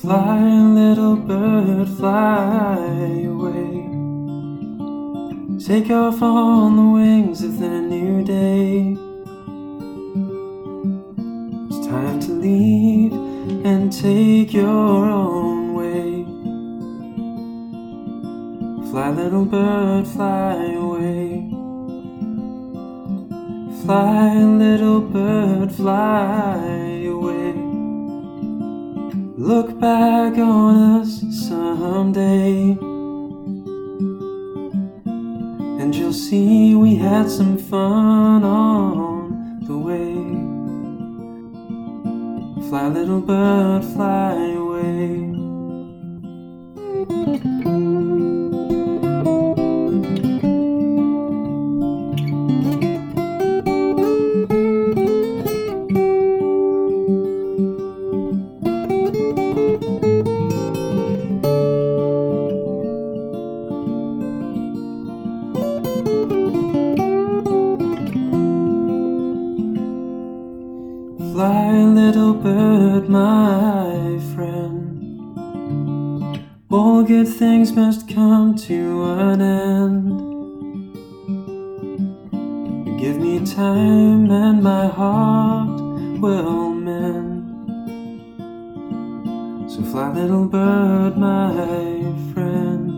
Fly, little bird, fly away. Take off on the wings of the new day. It's time to leave and take your own way. Fly, little bird, fly away. Fly, little bird, fly away. Look back on us someday, and you'll see we had some fun on the way. Fly, little bird, fly away. Fly, little bird, my friend. All good things must come to an end. You give me time and my heart will mend. So fly, little bird, my friend.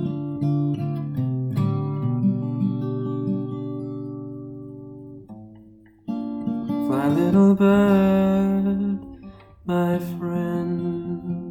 Fly, little bird, my friend.